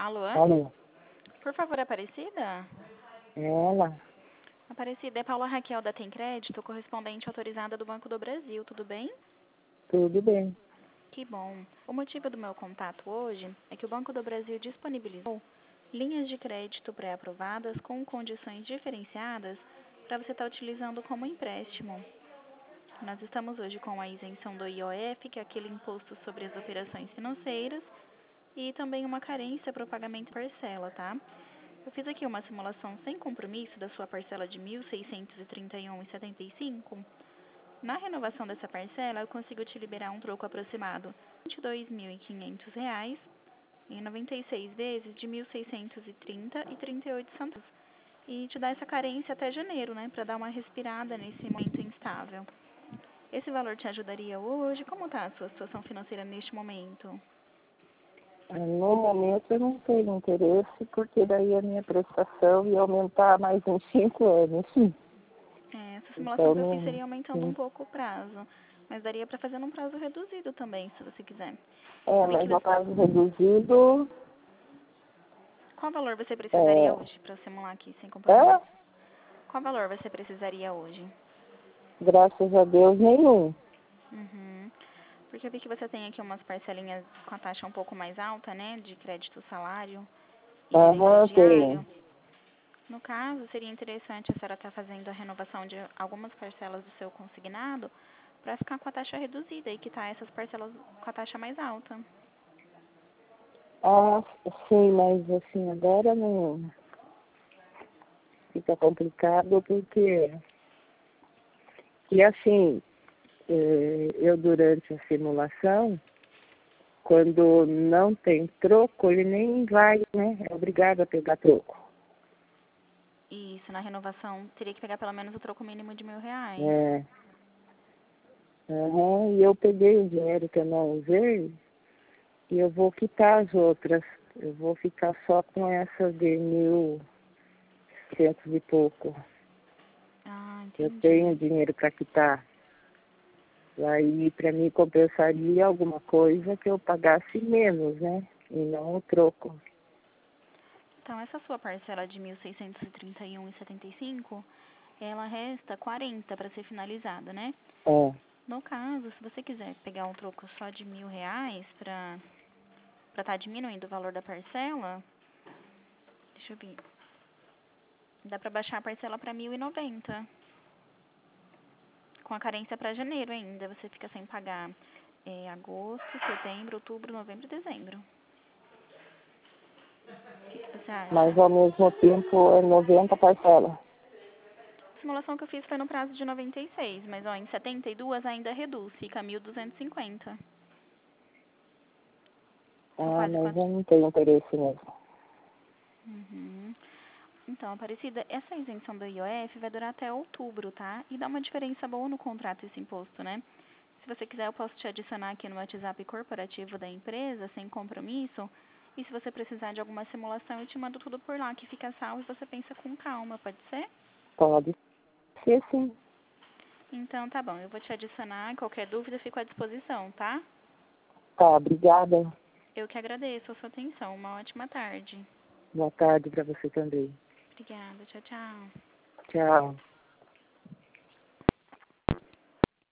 Alô? Alô? Por favor, Aparecida? Ela? Aparecida, é Paula Raquel da Tem Crédito, correspondente autorizada do Banco do Brasil, tudo bem? Tudo bem. Que bom. O motivo do meu contato hoje é que o Banco do Brasil disponibilizou linhas de crédito pré-aprovadas com condições diferenciadas para você estar utilizando como empréstimo. Nós estamos hoje com a isenção do IOF, que é aquele imposto sobre as operações financeiras, e também uma carência para o pagamento de parcela, tá? Eu fiz aqui uma simulação sem compromisso da sua parcela de R$ 1.631,75. Na renovação dessa parcela, eu consigo te liberar um troco aproximado de R$ 22.500 em 96 vezes de 1.630,38 e te dar essa carência até janeiro, né, para dar uma respirada nesse momento instável. Esse valor te ajudaria hoje? Como está a sua situação financeira neste momento? No momento eu não tenho interesse, porque daí a minha prestação ia aumentar mais uns 5 anos, sim. Essa simulação Então, que eu fiz não, seria aumentando um sim. pouco o prazo, mas daria para fazer num prazo reduzido também, se você quiser. Eu É, vi que mas no você... prazo reduzido, Qual valor você precisaria é, hoje para simular aqui sem é, compromisso? Qual valor você precisaria hoje? graças a Deus, nenhum. Uhum. Porque eu vi que você tem aqui umas parcelinhas com a taxa um pouco mais alta, né, de crédito salário e Aham, crediário. tenho. No caso, seria interessante a senhora estar fazendo a renovação de algumas parcelas do seu consignado para ficar com a taxa reduzida e quitar essas parcelas com a taxa mais alta. Ah, sim, mas assim, agora não fica complicado, porque, e assim, eu durante a simulação, quando não tem troco, ele nem vai, né? É obrigado a pegar troco. Isso, na renovação, teria que pegar pelo menos o troco mínimo de R$ 1.000. É. Aham, e eu peguei o dinheiro que eu não usei e eu vou quitar as outras. Eu vou ficar só com essas de 1.100 e pouco. Ah, Eu entendi. tenho dinheiro para quitar. Aí, para mim, compensaria alguma coisa que eu pagasse menos, né? E não o troco. Então, essa sua parcela de 1.631,75, ela resta 40 para ser finalizada, né? É. No caso, se você quiser pegar um troco só de R$ 1.000 para estar diminuindo o valor da parcela, deixa eu ver, dá para baixar a parcela para 1.090, com a carência para janeiro ainda. Você fica sem pagar agosto, setembro, outubro, novembro e dezembro. O que você Mas acha? ao mesmo tempo é 90 parcelas. A simulação que eu fiz foi no prazo de 96, mas ó, em 72 ainda reduz, fica 1.250. São Ah, quase mas 4. eu não tenho interesse mesmo. Uhum. Então, Aparecida, essa isenção do IOF vai durar até outubro, tá? E dá uma diferença boa no contrato esse imposto, né? Se você quiser, eu posso te adicionar aqui no WhatsApp corporativo da empresa, sem compromisso. E se você precisar de alguma simulação, eu te mando tudo por lá, que fica salvo e você pensa com calma, pode ser? Pode ser sim. Então, tá bom. Eu vou te adicionar. Qualquer dúvida, fico à disposição, tá? Tá, obrigada. Eu que agradeço a sua atenção. Uma ótima tarde. Boa tarde para você também. Obrigada. Tchau, tchau. Tchau.